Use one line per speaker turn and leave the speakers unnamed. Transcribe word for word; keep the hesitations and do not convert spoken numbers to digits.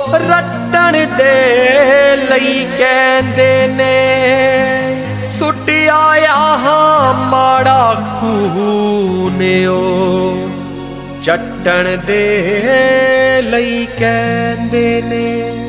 रटण दे लई कहंदे ने, सुट आया हां माड़ा खून ओ चट्टण दे लई कहंदे ने।